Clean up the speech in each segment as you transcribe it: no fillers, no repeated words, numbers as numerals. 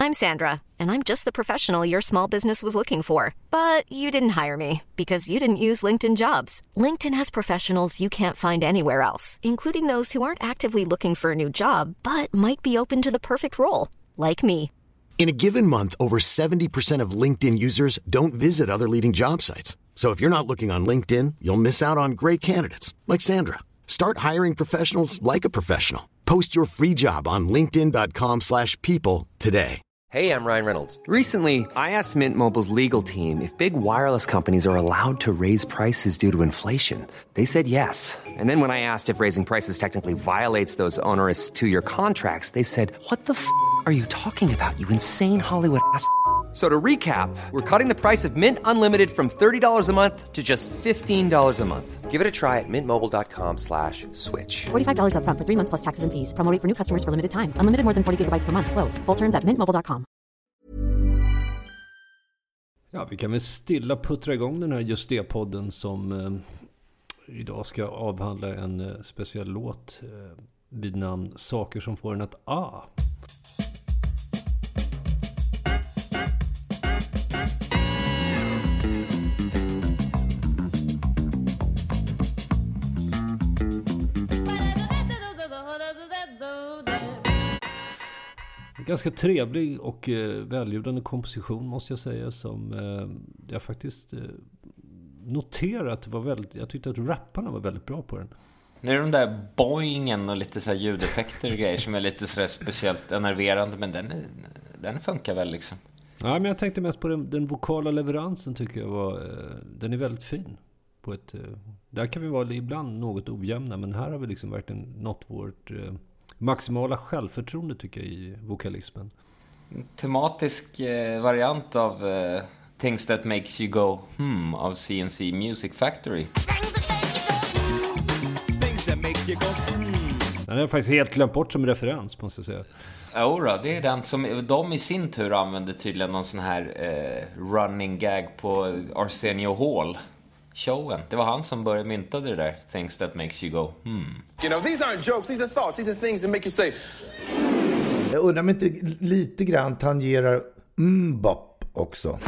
I'm Sandra, and I'm just the professional your small business was looking for. But you didn't hire me because you didn't use LinkedIn Jobs. LinkedIn has professionals you can't find anywhere else, including those who aren't actively looking for a new job, but might be open to the perfect role, like me. In a given month, over 70% of LinkedIn users don't visit other leading job sites. So if you're not looking on LinkedIn, you'll miss out on great candidates like Sandra. Start hiring professionals like a professional. Post your free job on linkedin.com/people today. Hey, I'm Ryan Reynolds. Recently, I asked Mint Mobile's legal team if big wireless companies are allowed to raise prices due to inflation. They said yes. And then when I asked if raising prices technically violates those onerous two-year contracts, they said, "What the f*** are you talking about, you insane Hollywood ass?" So to recap, we're cutting the price of Mint Unlimited from $30 a month to just $15 a month. Give it a try at mintmobile.com/switch. $45 up front for 3 months plus taxes and fees. Promo rate for new customers for limited time. Unlimited more than 40 gigabytes per month. Slows full terms at mintmobile.com. Ja, vi kan väl stilla puttra igång den här Just det-podden som idag ska avhandla en speciell låt vid namn Saker som får en att Ganska trevlig och välljudande komposition måste jag säga, som jag faktiskt noterat var väldigt, jag tyckte att rapparna var väldigt bra på den. Nu är de där boingen och lite så här ljudeffekter och grejer som är lite så speciellt enerverande, men den funkar väl liksom. Ja, men jag tänkte mest på den vokala leveransen, tycker jag var den är väldigt fin på ett där kan vi vara ibland något ojämna, men här har vi liksom verkligen nått vårt maximala självförtroende, tycker jag, i vokalismen. Tematisk variant av Things That Makes You Go av CNC Music Factory. Den har jag faktiskt helt glömt bort som referens, måste jag säga. Jodå, det är den som de i sin tur använde tydligen någon sån här running gag på Arsenio Hall showen. Det var han som började mynta det där Things That Makes You Go You know, these aren't jokes, these are thoughts, these are things that make you say. Jag undrar om inte lite grann tangerar bop också.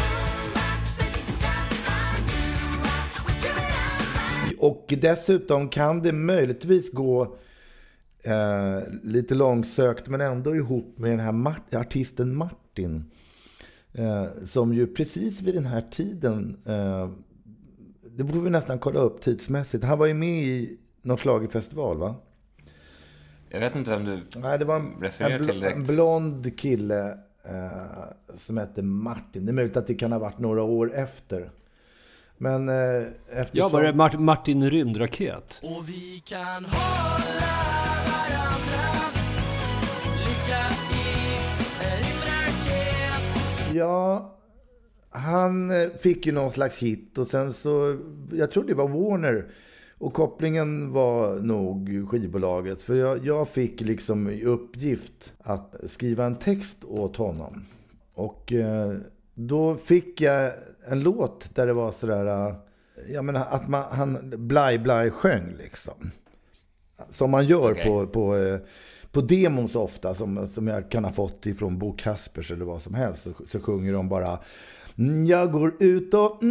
Och dessutom kan det möjligtvis gå lite långsökt, men ändå ihop med den här artisten Martin, som ju precis vid den här tiden, det borde vi nästan kolla upp tidsmässigt, han var ju med i något schlagerfestival, va? Jag vet inte vem du det var en blond kille som hette Martin. Det är möjligt att det kan ha varit några år efter. Men eftersom... var det Martin Rymdraket? Och vi kan hålla varandra, lycka i rymdraket. Ja, han fick ju någon slags hit och sen så, jag tror det var Warner, och kopplingen var nog skivbolaget, för jag fick liksom i uppgift att skriva en text åt honom. Och då fick jag en låt där det var sådär, jag menar att han blaj sjöng liksom. Som man gör på demos ofta, som jag kan ha fått ifrån Bo Kaspers eller vad som helst, så sjunger de bara: jag går ut och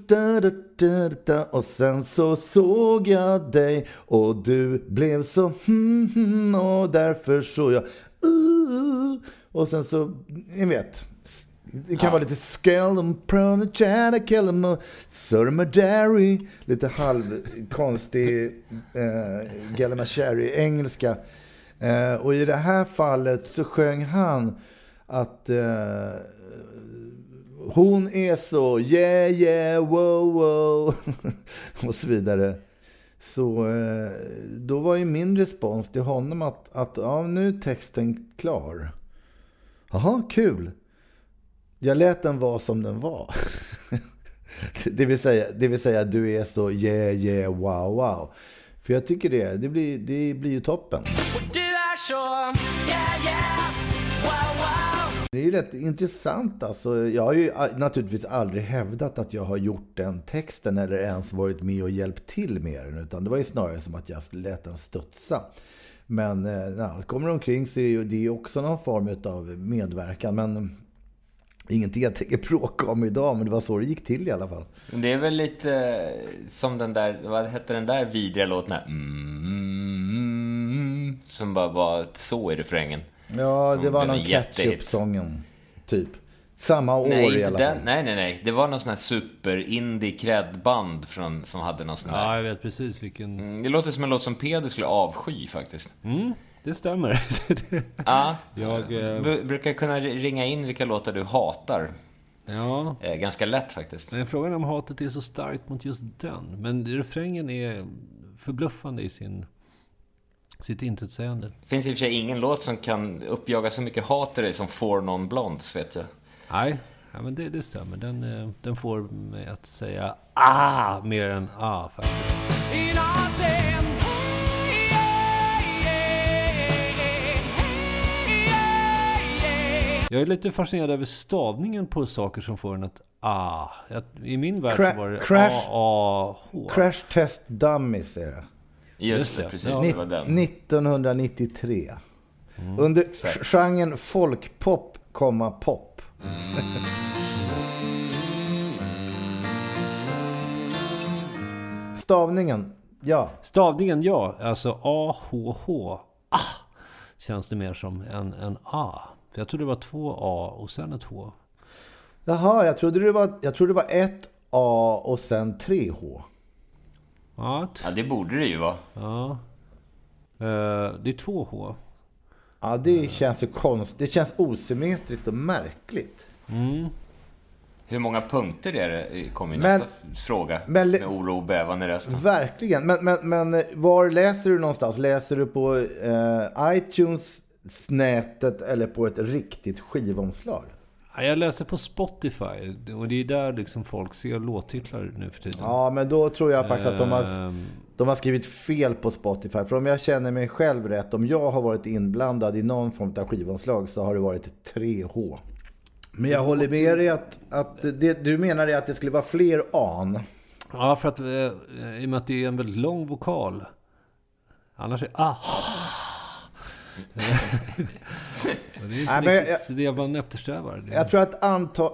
och sen så såg jag dig och du blev så och därför så jag och sen så, ni vet, det kan vara lite lite halvkonstig Gallimasheri engelska, och i det här fallet så sjöng han att hon är så yeah wow och så vidare. Så då var ju min respons till honom att ja, nu är texten klar. Jaha, kul. Jag lät den vara som den var. det vill säga du är så yeah wow. För jag tycker det blir ju toppen. Och du är så yeah wow. Det är ju rätt intressant alltså. Jag har ju naturligtvis aldrig hävdat att jag har gjort den texten eller ens varit med och hjälpt till med den, utan det var ju snarare som att jag lät den studsa. Men när allt kommer omkring så är ju det också någon form av medverkan. Men ingenting jag tänker bråka om idag, men det var så det gick till i alla fall. Det är väl lite som den där, vad hette den där vidriga låten här? Som bara var så i refrängen. Ja, som det var någon Ketchup-sången typ. Samma år i alla fall. Nej. Det var någon sån här super-indie cred-band som hade någon sån där. Ja, jag vet precis vilken. Det låter som en låt som Peder skulle avsky faktiskt. Det stämmer. Ja, jag brukar kunna ringa in vilka låtar du hatar. Ja. Ganska lätt faktiskt. Men frågan är om hatet är så starkt mot just den. Men refrängen är förbluffande i sitt intetsägande. Det finns i och för sig ingen låt som kan uppjaga så mycket hat i dig som For Non Blondes, vet jag. Nej, ja, men det stämmer. Den får mig att säga mer än faktiskt. Jag är lite fascinerad över stavningen på saker som får en att I min värld var det A-A-H. Crash Test Dummies är det. Just det, precis. Det var den. 1993. Under genren folkpop, pop. Stavningen, ja. Alltså A-H-H. Känns det mer som en A. För jag trodde det var 2 A och sen ett H. Jaha, jag trodde det var 1 A och sen 3 H. Ja, det borde det ju vara. Ja. Det är 2 H. Ja, det känns ju konstigt. Det känns osymmetriskt och märkligt. Hur många punkter är det? Kommer ju nästa fråga. Med oro och bävan i resten. Verkligen. Men var läser du någonstans? Läser du på iTunes-nätet eller på ett riktigt skivomslag? Jag läser på Spotify. Och det är där liksom folk ser låttitlar nu för tiden. Ja, men då tror jag faktiskt att de har skrivit fel på Spotify. För om jag känner mig själv rätt, om jag har varit inblandad i någon form av skivomslag, så har det varit 3H. Men jag håller med dig att du menar att det skulle vara fler an. Ja, för att i och med att det är en väldigt lång vokal. Annars är det är inte det man eftersträvar. Jag tror att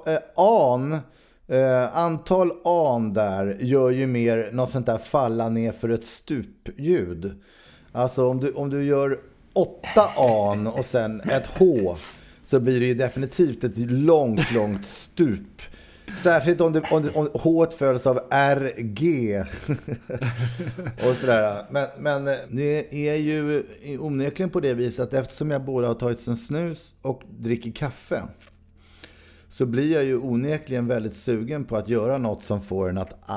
antal an där gör ju mer något sånt där falla ner för ett stupljud. Alltså om du gör 8 an och sen ett H, så blir det ju definitivt ett långt stup. Särskilt om H följs av RG och sådär. Men det är ju onekligen på det viset att eftersom jag både har tagit en snus och dricker kaffe, så blir jag ju onekligen väldigt sugen på att göra något som får en att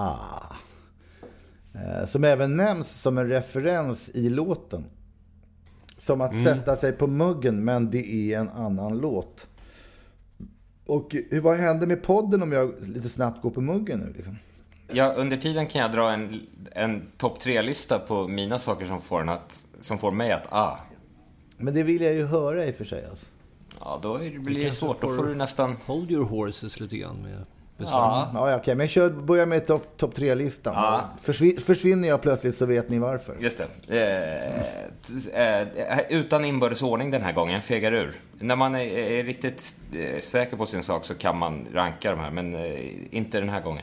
som även nämns som en referens i låten. Som att sätta sig på muggen, men det är en annan låt. Och vad händer med podden om jag lite snabbt går på muggen nu liksom? Ja, under tiden kan jag dra en topp 3-lista på mina saker som får mig att Men det vill jag ju höra i och för sig alltså. Ja, då blir det svårt. Då får du nästan hold your horses lite grann med. Ja, okej. Men börja med topp 3-listan. Ja. Försvinner jag plötsligt så vet ni varför. Just det. Utan inbördesordning den här gången, fegar ur. När man är riktigt säker på sin sak så kan man ranka de här, men inte den här gången.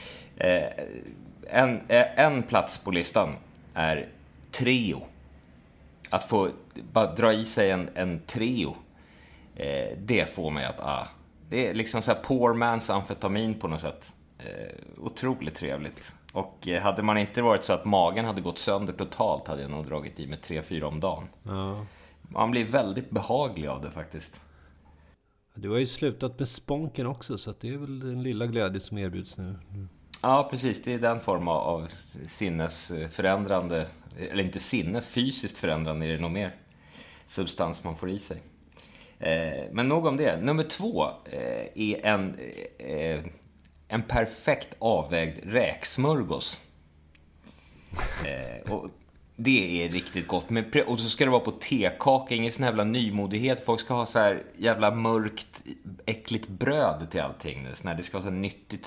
En plats på listan är trio. Att få bara dra i sig en trio. Det får mig att det är liksom så här poor man's amfetamin på något sätt. Otroligt trevligt. Och hade man inte varit så att magen hade gått sönder totalt, hade jag nog dragit i med 3-4 om dagen. Ja. Man blir väldigt behaglig av det faktiskt. Du har ju slutat med sponken också, så att det är väl den lilla glädje som erbjuds nu. Ja, precis. Det är den form av sinnesförändrande, eller inte fysiskt förändrande, är det nog mer substans man får i sig. Men nog om det. Nummer 2 är en perfekt avvägd räksmörgås. Och det är riktigt gott. Och så ska det vara på tekaka, ingen sån jävla nymodighet. Folk ska ha så här jävla mörkt, äckligt bröd till allting nu. Det ska ha så nyttigt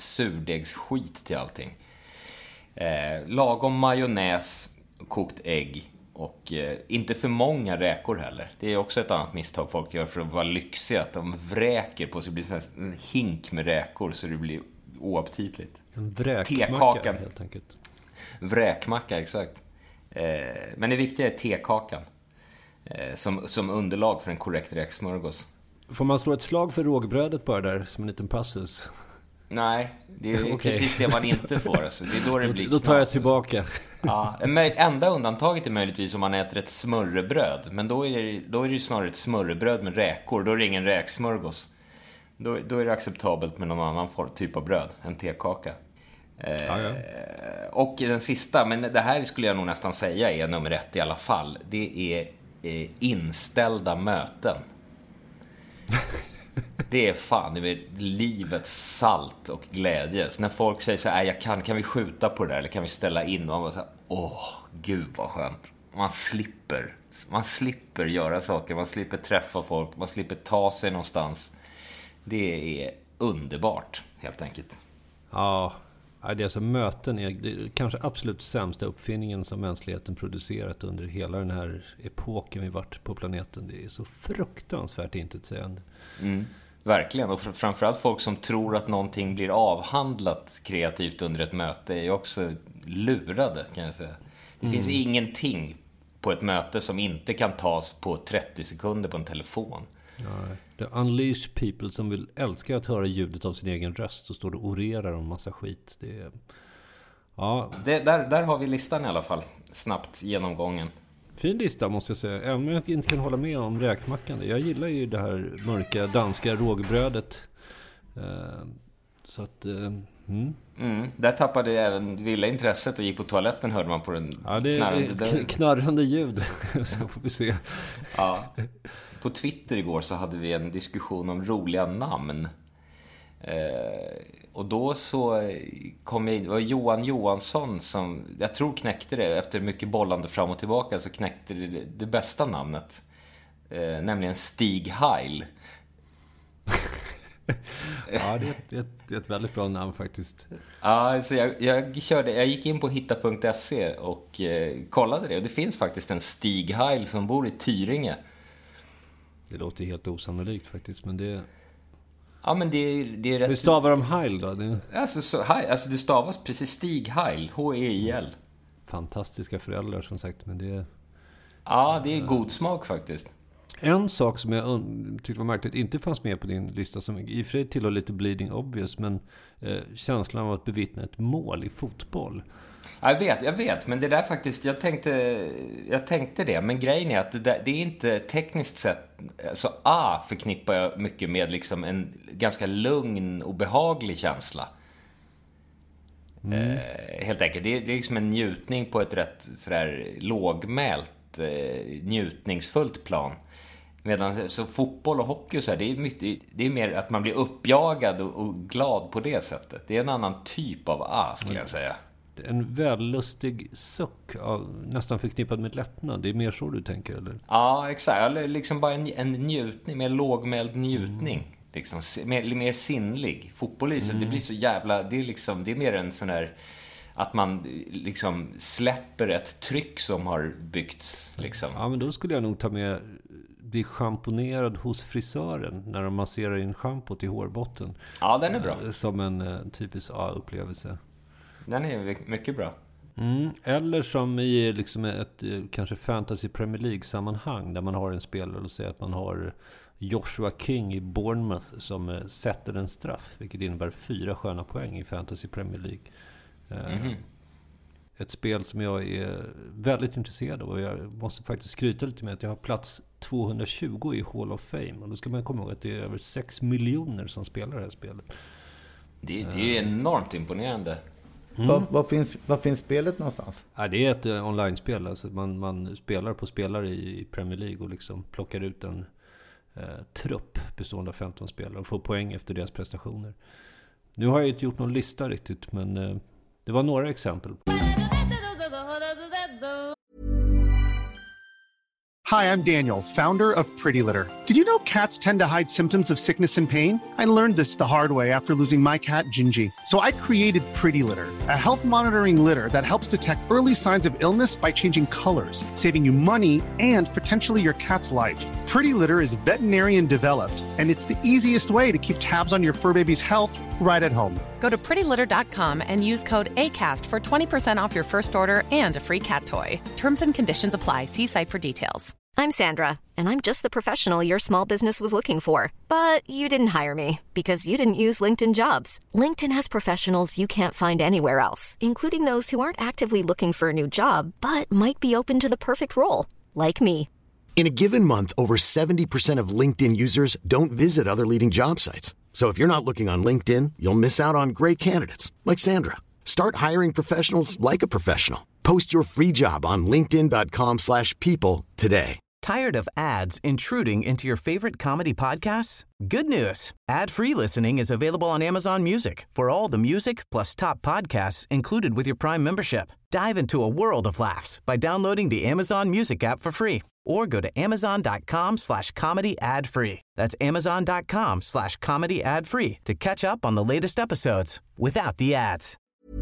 surdegsskit till allting. Lagom majonnäs, kokt ägg Och inte för många räkor heller. Det är också ett annat misstag folk gör för att vara lyxiga. Att de vräker på så det blir en hink med räkor så det blir oaptitligt. En vräkmacka helt enkelt. Vräkmacka, exakt. Men det viktiga är tekakan. Som underlag för en korrekt räksmörgås. Får man slå ett slag för rågbrödet bara där som en liten passus? Nej, det är precis det man inte får. Alltså. Det är då det blir då tar jag tillbaka. Ja, enda undantaget är möjligtvis om man äter ett smörrebröd. Men då är det snarare ett smörrebröd med räkor. Då är det ingen räksmörgås. Då är det acceptabelt med någon annan typ av bröd. En tekaka. Ja. Och den sista, men det här skulle jag nog nästan säga är nummer 1 i alla fall. Det är inställda möten. Det är fan, det är livets salt och glädje. Så när folk säger så här, kan vi skjuta på det där eller kan vi ställa in? Och man bara så här, gud vad skönt. Man slipper göra saker, man slipper träffa folk, man slipper ta sig någonstans. Det är underbart, helt enkelt. Ja, det är alltså möten är kanske absolut sämsta uppfinningen som mänskligheten producerat under hela den här epoken vi varit på planeten. Det är så fruktansvärt intetsägande. Verkligen, och framförallt folk som tror att någonting blir avhandlat kreativt under ett möte är ju också lurade, kan jag säga. Det finns ingenting på ett möte som inte kan tas på 30 sekunder på en telefon. Nej. Det unleash people som vill älska att höra ljudet av sin egen röst och står och orerar om massa skit. Där har vi listan i alla fall. Snabbt genomgången. Fin lista måste jag säga. Även om jag inte kan hålla med om räkmackan. Jag gillar ju det här mörka danska rågbrödet. Så att... Där tappade jag även villa intresset och gick på toaletten, hörde man på den knarrande ljud. Så får vi se. Ja. På Twitter igår så hade vi en diskussion om roliga namn. Och då så kom jag in, det var Johan Johansson som jag tror knäckte det. Efter mycket bollande fram och tillbaka så knäckte det bästa namnet. Nämligen Stig Heil. Ja, det är ett väldigt bra namn faktiskt. Ja, så jag gick in på hitta.se och kollade det. Och det finns faktiskt en Stig Heil som bor i Tyringe. Det låter helt osannolikt faktiskt, men det... Ja, men det är rätt... Hur stavar de Heil då? Alltså det stavas precis Stig Heil, H-E-I-L. Fantastiska föräldrar som sagt, men det... Ja, det är god smak faktiskt. En sak som jag tyckte var märkligt inte fanns med på din lista, som i och för sig tillhör lite bleeding obvious, men känslan av att bevittna ett mål i fotboll. Jag vet, men det där faktiskt, jag tänkte det, men grejen är att det är inte tekniskt sett, alltså förknippar jag mycket med liksom en ganska lugn och behaglig känsla. Helt enkelt, det är liksom en njutning på ett rätt sådär lågmält, njutningsfullt plan. Medan så fotboll och hockey och så här, det är mer att man blir uppjagad och glad på det sättet. Det är en annan typ av skulle jag säga. En vällustig suck nästan förknippad med lättnad. Det är mer så du tänker, eller? Ja, exakt. Liksom bara en njutning, mer lågmäld njutning. Liksom, mer sinnlig. Fotboll det blir så jävla... Det är mer en sån där... Att man liksom släpper ett tryck som har byggts. Liksom. Ja, men då skulle jag nog ta med... bli schamponerad hos frisören när de masserar in schampot i hårbotten. Ja, den är bra. Som en typisk upplevelse. Den är mycket bra. Eller som i liksom ett kanske fantasy Premier League-sammanhang där man har en spelare, och säger att man har Joshua King i Bournemouth som sätter en straff, vilket innebär 4 sköna poäng i fantasy Premier League. Ett spel som jag är väldigt intresserad av, och jag måste faktiskt skryta lite med att jag har plats 220 i Hall of Fame, och då ska man komma ihåg att det är över 6 miljoner som spelar det här spelet. Det är ju enormt imponerande. Var finns spelet någonstans? Ja, det är ett online-spel. Alltså man spelar på spelare i Premier League och liksom plockar ut en trupp bestående av 15 spelare och får poäng efter deras prestationer. Nu har jag inte gjort någon lista riktigt, men det var några exempel. Hi, I'm Daniel, founder of Pretty Litter. Did you know cats tend to hide symptoms of sickness and pain? I learned this the hard way after losing my cat, Gingy. So I created Pretty Litter, a health monitoring litter that helps detect early signs of illness by changing colors, saving you money and potentially your cat's life. Pretty Litter is veterinarian developed, and it's the easiest way to keep tabs on your fur baby's health right at home. Go to prettylitter.com and use code ACAST for 20% off your first order and a free cat toy. Terms and conditions apply. See site for details. I'm Sandra, and I'm just the professional your small business was looking for. But you didn't hire me because you didn't use LinkedIn Jobs. LinkedIn has professionals you can't find anywhere else, including those who aren't actively looking for a new job, but might be open to the perfect role, like me. In a given month, over 70% of LinkedIn users don't visit other leading job sites. So if you're not looking on LinkedIn, you'll miss out on great candidates like Sandra. Start hiring professionals like a professional. Post your free job on linkedin.com/people today. Tired of ads intruding into your favorite comedy podcasts? Good news. Ad-free listening is available on Amazon Music for all the music plus top podcasts included with your Prime membership. Dive into a world of laughs by downloading the Amazon Music app for free or go to amazon.com/comedy ad-free. That's amazon.com/comedy ad-free to catch up on the latest episodes without the ads.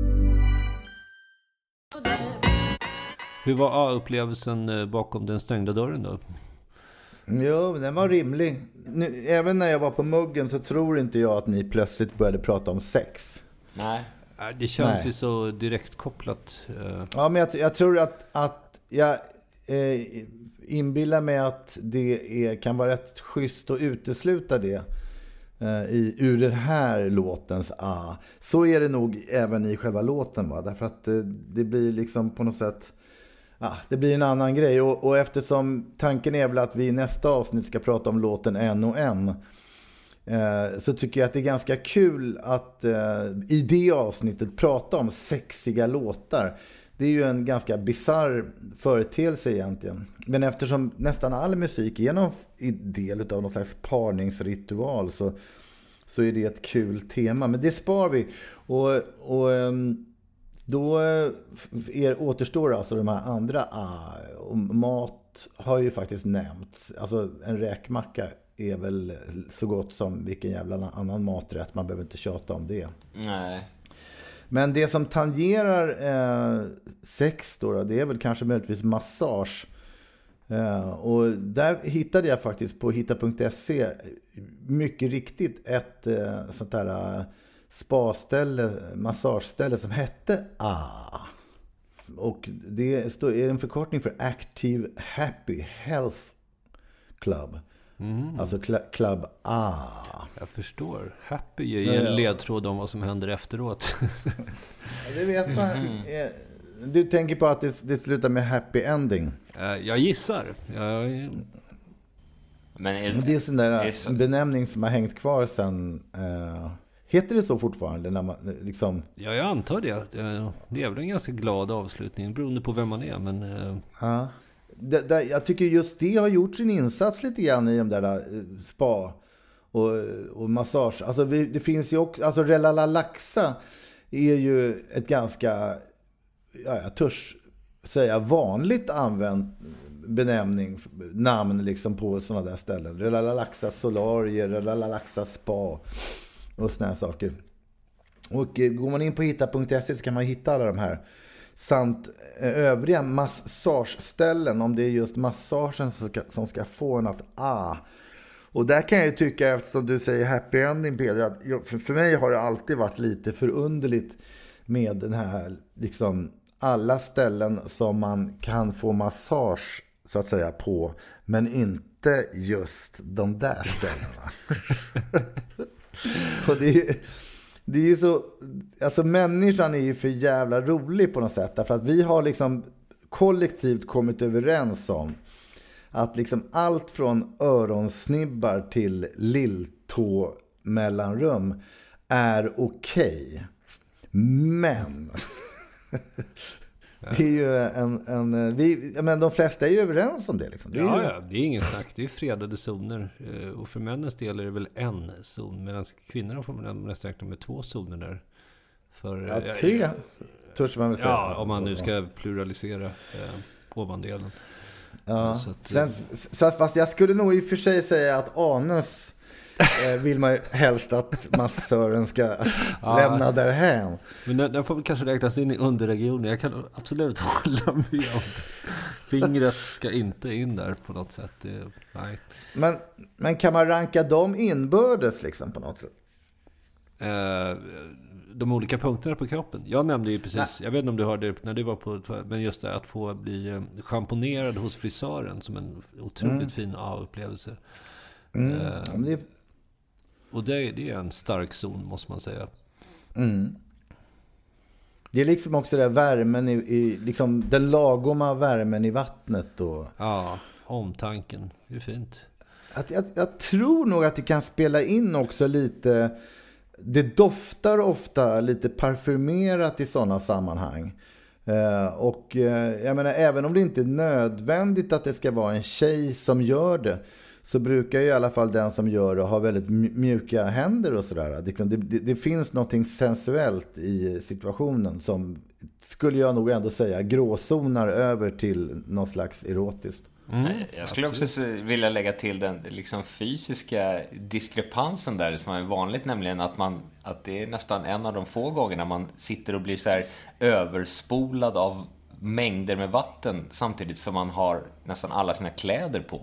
Hur var upplevelsen bakom den stängda dörren då? Jo, den var rimlig. Nu, även när jag var på muggen så tror inte jag att ni plötsligt började prata om sex. Nej. Det känns ju så direkt kopplat. Ja, men jag tror att jag inbillar mig att det kan vara rätt schysst att utesluta det ur den här låtens Så är det nog även i själva låten, va? Därför att det blir liksom på något sätt det blir en annan grej. Och eftersom tanken är väl att vi i nästa avsnitt ska prata om låten En och en, så tycker jag att det är ganska kul att i det avsnittet prata om sexiga låtar. Det är ju en ganska bizarr företeelse egentligen. Men eftersom nästan all musik är någon del av någon slags parningsritual så är det ett kul tema. Men det spar vi. Och då återstår alltså de här andra och mat har ju faktiskt nämnts. Alltså en räkmacka är väl så gott som vilken jävla annan maträtt. Man behöver inte tjata om det. Nej. Men det som tangerar sex då, det är väl kanske möjligtvis massage. Och där hittade jag faktiskt på hitta.se mycket riktigt ett sånt där spaställe, massageställe som hette Och det är en förkortning för Active Happy Health Club. Alltså Club A. Jag förstår. Happy ger en ledtråd om vad som händer efteråt. Det vet man. Du tänker på att det slutar med happy ending. Jag gissar. Men det är sån där benämning som har hängt kvar sen. Heter det så fortfarande? När man, liksom... Ja, jag antar det. Det är väl en ganska glad avslutning, beroende på vem man är. Men, jag tycker just det har gjort sin insats lite grann i de där spa och massage. Alltså det finns ju också, alltså Relalaxa är ju ett ganska, jag törs säga vanligt använt namn liksom på sådana där ställen. Relalaxa solarier, Relalaxa spa och såna här saker. Och går man in på hitta.se så kan man hitta alla de här samt övriga massageställen, om det är just massagen som ska få en att Och där kan jag ju tycka, eftersom du säger happy ending, Peder, att för mig har det alltid varit lite förunderligt med den här liksom alla ställen som man kan få massage så att säga på, men inte just de där ställena. Och det är ju så, alltså människan är ju för jävla rolig på något sätt, därför att vi har liksom kollektivt kommit överens om att liksom allt från öronsnibbar till lilltå mellanrum är okej. Men det är ju men de flesta är ju överens om det liksom. Det är ingen snack. Det är fredade zoner. Och för männens del är det väl en zon, medan kvinnorna får man nästan räkna med 2 zoner där. För, 3 törs man väl säga. Ja, om man nu ska pluralisera ovandelen. Ja. Så fast jag skulle nog i och för sig säga att anus vill man ju helst att massören ska lämna därhän. Men den får väl kanske räknas in i underregionen. Jag kan absolut hålla med om. Fingret ska inte in där på något sätt. Nej. Men kan man ranka dem inbördes liksom på något sätt? De olika punkterna på kroppen. Jag nämnde ju precis, jag vet inte om du hörde när du var på, men just det att få bli schamponerad hos frisören som en otroligt fin upplevelse. Och det är en stark zon, måste man säga. Det är liksom också det värmen i liksom den lagoma värmen i vattnet och ja, omtanken. Det är fint. Jag tror nog att det kan spela in också lite. Det doftar ofta lite parfymerat i sådana sammanhang. Och jag menar, även om det inte är nödvändigt att det ska vara en tjej som gör det, så brukar ju i alla fall den som gör det ha väldigt mjuka händer och sådär. Det finns någonting sensuellt i situationen som, skulle jag nog ändå säga, gråzonar över till någon slags erotiskt. Jag skulle också vilja lägga till den liksom fysiska diskrepansen där som är vanligt, nämligen att det är nästan en av de få gångerna man sitter och blir så här överspolad av mängder med vatten samtidigt som man har nästan alla sina kläder på.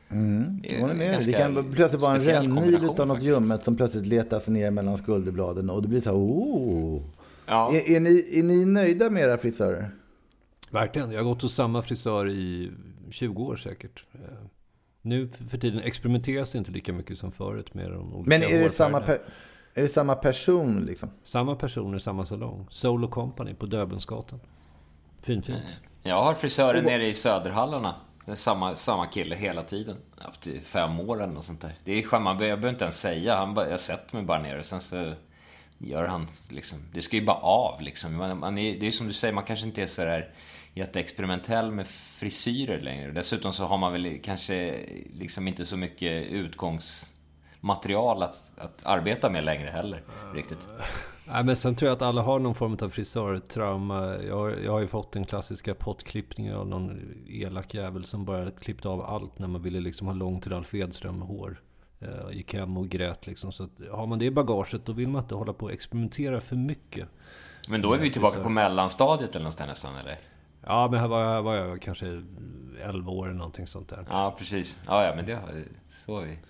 Det kan plötsligt vara en rännil utav något ljummet som plötsligt letar sig ner mellan skulderbladen och det blir så här, Ja. Är ni nöjda med era frisörer? Verkligen, jag har gått hos samma frisör i 20 år säkert. Nu för tiden experimenteras det inte lika mycket som förut med de olika. Men är det samma person liksom? Samma personer, samma salong. Solo Company på Döbelnsgatan. Fint. Jag har frisören nere i Söderhallarna. Det är samma kille hela tiden. Haft 5 år eller något sånt där. Det är skönt, jag behöver inte ens säga. Jag sätter mig bara ner och sen så gör han liksom. Det ska ju bara av liksom. Det är som du säger, man kanske inte är så där jätteexperimentell med frisyrer längre. Dessutom så har man väl kanske liksom inte så mycket utgångsmaterial att arbeta med längre heller, riktigt. Nej, men sen tror jag att alla har någon form av frisörtrauma. Jag har ju fått den klassiska pottklippningen av någon elak jävel som bara klippte av allt när man ville liksom ha långt till Ralf Edström hår. Gick hem och grät liksom. Så att, har man det i bagaget, då vill man inte hålla på och experimentera för mycket. Men då är vi tillbaka på mellanstadiet eller någonstans nästan, eller? Ja, men här var jag kanske 11 år eller någonting sånt där. Ja, precis. Ja, men det så är vi.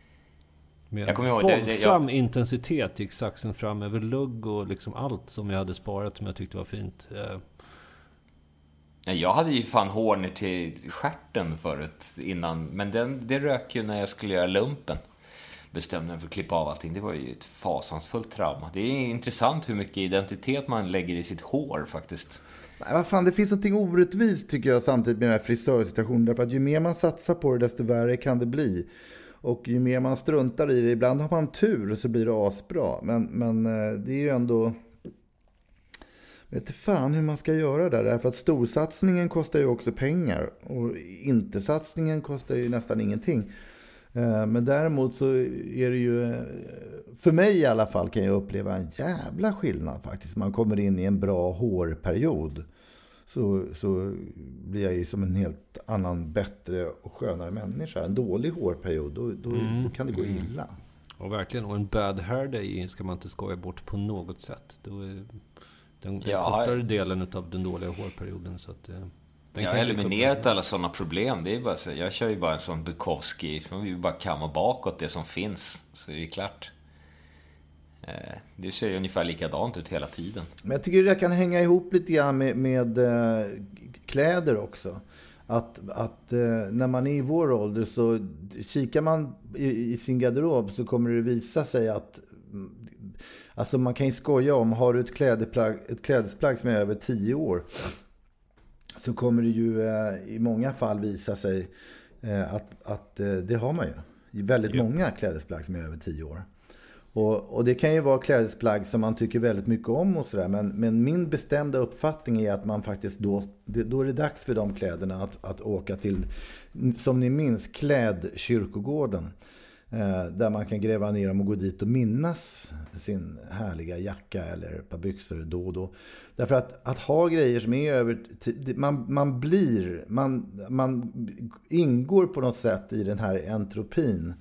Jag kommer ihåg våldsam intensitet gick saxen fram över lugg och liksom allt som jag hade sparat som jag tyckte var fint. Jag hade ju fan hår ner till stjärten förut innan, men det rök ju när jag skulle göra lumpen. Bestämde mig för att klippa av allting. Det var ju ett fasansfullt trauma. Det är intressant hur mycket identitet man lägger i sitt hår faktiskt. Nej, vad fan, det finns något orättvist tycker jag samtidigt med den här frisörsituationen. Därför att ju mer man satsar på det, desto värre kan det bli. Och ju mer man struntar i det, ibland har man tur och så blir det asbra. Men det är ju ändå... Vet inte fan hur man ska göra där. Därför att storsatsningen kostar ju också pengar. Och inte-satsningen kostar ju nästan ingenting. Men däremot så är det ju... För mig i alla fall kan jag uppleva en jävla skillnad faktiskt. Man kommer in i en bra hårperiod. Så blir jag ju som en helt annan, bättre och skönare människa. En dålig hårperiod, då kan det gå illa. Och verkligen, och en bad hair day ska man inte skoja bort på något sätt. Då är den kortare delen av den dåliga hårperioden. Så att, jag har eliminerat alla sådana problem. Det är bara så, jag kör ju bara en sån Bukowski. Man vill ju bara kamma bakåt det som finns. Så är det klart. Det ser ju ungefär likadant ut hela tiden. Men jag tycker det kan hänga ihop lite grann med kläder också. Att när man är i vår ålder så kikar man i sin garderob så kommer det visa sig att alltså man kan ju skoja om, har du ett klädesplagg som är över 10 år så kommer det ju i många fall visa sig att det har man ju. Väldigt många klädesplagg som är över 10 år. Och det kan ju vara klädesplagg som man tycker väldigt mycket om och sådär. Men min bestämda uppfattning är att man faktiskt då är det dags för de kläderna att åka till, som ni minns, klädkyrkogården. Där man kan gräva ner dem och gå dit och minnas sin härliga jacka eller ett par byxor då och då. Därför att ha grejer som är över... Man ingår på något sätt i den här entropin.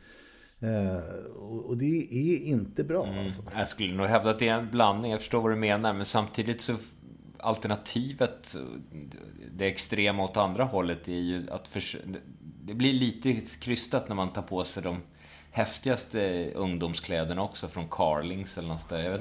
Och det är inte bra. Alltså. Jag skulle nog hävda att det är en blandning. Jag förstår vad du menar. Men samtidigt så alternativet, det extrema åt andra hållet, är ju att det blir lite krystat när man tar på sig de häftigaste ungdomskläderna också från Carlings eller något där.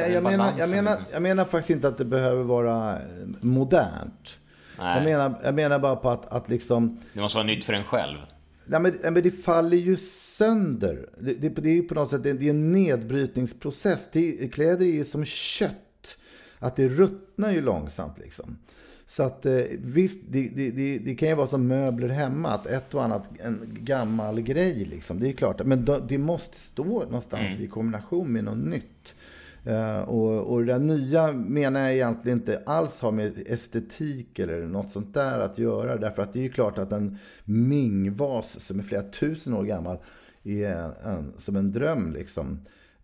Jag menar faktiskt inte att det behöver vara modernt. Jag menar bara på att liksom... Det måste vara nytt för en själv. Men det faller ju sönder. Det är ju på något sätt det är en nedbrytningsprocess. Kläder är ju som kött. Att det ruttnar ju långsamt liksom. Så att visst, det kan ju vara som möbler hemma. Att ett och annat, en gammal grej liksom. Det är klart. Men det måste stå någonstans i kombination med något nytt. Och det nya menar jag egentligen inte alls har med estetik eller något sånt där att göra. Därför att det är ju klart att en Ming-vas som är flera tusen år gammal är som en dröm liksom.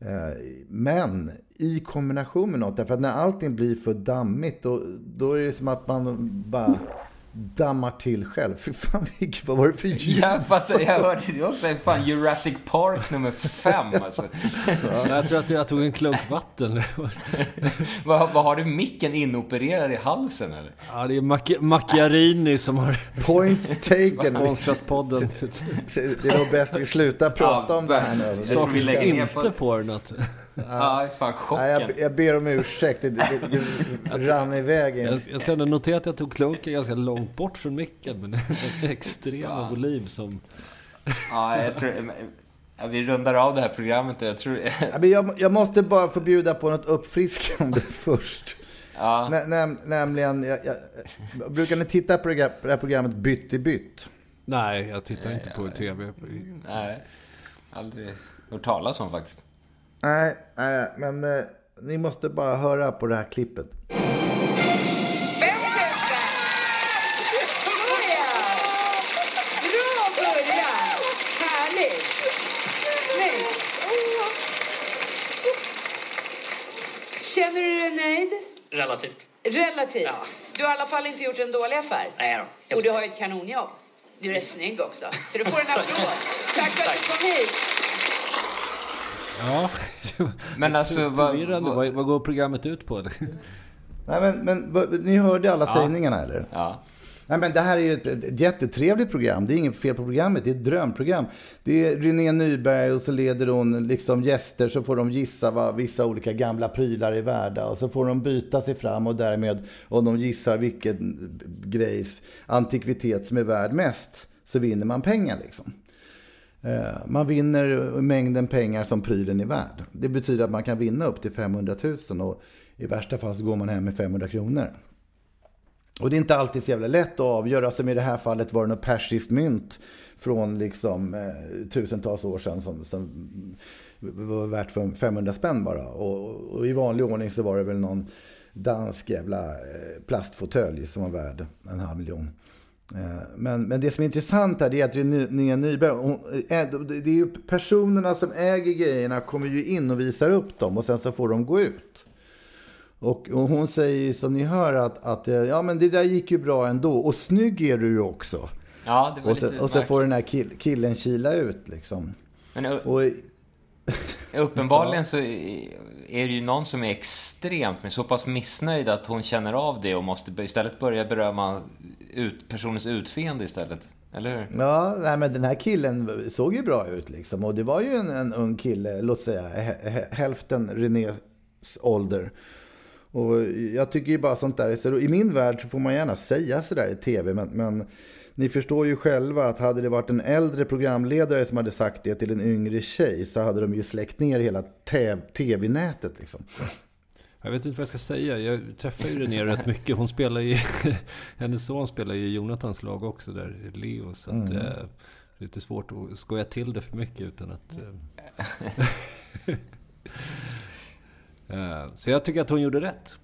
Men i kombination med något, därför att när allting blir för dammigt då är det som att man bara dammar till själv. För fan, vad var det för ljud? Jag hörde det också. Fan, Jurassic Park nummer 5 alltså. Jag tror att jag tog en klunk vatten. Vad har du micken inopererad i halsen eller? Ja, det är Macchiarini som har point taken sponsrat podden. Det är nog bäst vi slutar prata om det här nu. Så vi lägger inte på den att... Ja, fan chocken. Jag ber om ursäkt. Det rann iväg. Jag ska notera att jag tog klunken ganska långt bort från micken, men det är extrema volym som... Ja, jag tror... Vi rundar av det här programmet. Jag måste bara förbjuda på något uppfriskande först. Ja. Nämligen, brukar ni titta på det här programmet Bytt i bytt? Nej, jag tittar inte på tv. Nej, aldrig hört talas om faktiskt. Nej, men ni måste bara höra på det här klippet. Känner du dig nöjd? Relativt. Ja. Du har i alla fall inte gjort en dålig affär. Nej då. Och du har ett kanonjobb. Du är snygg också. Så du får en applåd. Tack för att du kom hit. Ja. Men alltså vad går programmet ut på? Nej men ni hörde alla sägningarna eller? Ja. Nej, men det här är ju ett jättetrevligt program. Det är inget fel på programmet. Det är ett drömprogram. Det är René Nyberg och så leder hon liksom gäster, så får de gissa vad vissa olika gamla prylar är värda. Och så får de byta sig fram och därmed, om de gissar vilken grejs antikvitet som är värd mest, så vinner man pengar liksom. Man vinner mängden pengar som prylen är värd. Det betyder att man kan vinna upp till 500 000 och i värsta fall så går man hem med 500 kronor. Och det är inte alltid så jävla lätt att avgöra, som i det här fallet var det något persiskt mynt från liksom tusentals år sedan som var värt för 500 spänn bara. Och i vanlig ordning så var det väl någon dansk jävla plastfåtölj som var värd 500 000. Men det som är intressant här är att René Nyberg, det är ju personerna som äger grejerna kommer ju in och visar upp dem och sen så får de gå ut. Och hon säger som ni hör att ja men det där gick ju bra ändå, och snygg är du ju också. Ja, det var och så får den här killen kila ut liksom. Men uppenbarligen så är det ju någon som är extremt men så pass missnöjd att hon känner av det och måste istället börja berömma personens utseende istället. Eller hur? Ja, nej, men den här killen såg ju bra ut liksom, och det var ju en ung kille, låt säga hälften Renés ålder. Och jag tycker ju bara sånt där, så i min värld så får man gärna säga sådär i tv, men ni förstår ju själva att hade det varit en äldre programledare som hade sagt det till en yngre tjej, så hade de ju släckt ner hela tv-nätet liksom. Jag vet inte vad jag ska säga. Jag träffar ju René rätt mycket. Hon spelar ju, hennes son spelar ju Jonathans lag också där, Leo, så att det är lite svårt att skoja till det för mycket utan att så jag tycker att hon gjorde rätt.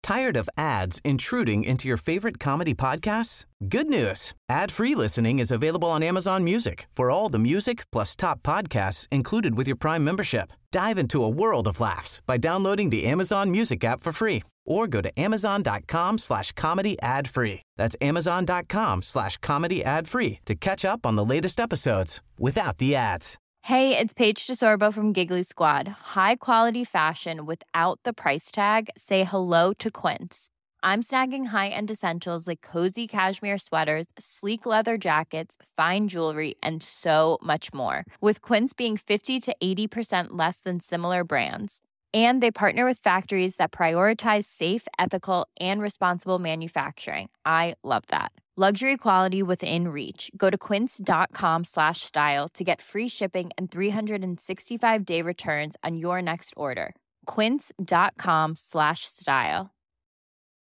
Tired of ads intruding into your favorite comedy podcasts? Good news. Ad-free listening is available on Amazon Music for all the music plus top podcasts included with your Prime membership. Dive into a world of laughs by downloading the Amazon Music app for free or go to amazon.com/comedy ad-free. That's amazon.com/comedy ad-free to catch up on the latest episodes without the ads. Hey, it's Paige DeSorbo from Giggly Squad. High quality fashion without the price tag. Say hello to Quince. I'm snagging high-end essentials like cozy cashmere sweaters, sleek leather jackets, fine jewelry, and so much more. With Quince being 50 to 80% less than similar brands. And they partner with factories that prioritize safe, ethical, and responsible manufacturing. I love that. Luxury quality within reach. Go to quince.com/style to get free shipping and 365-day returns on your next order. Quince.com/style.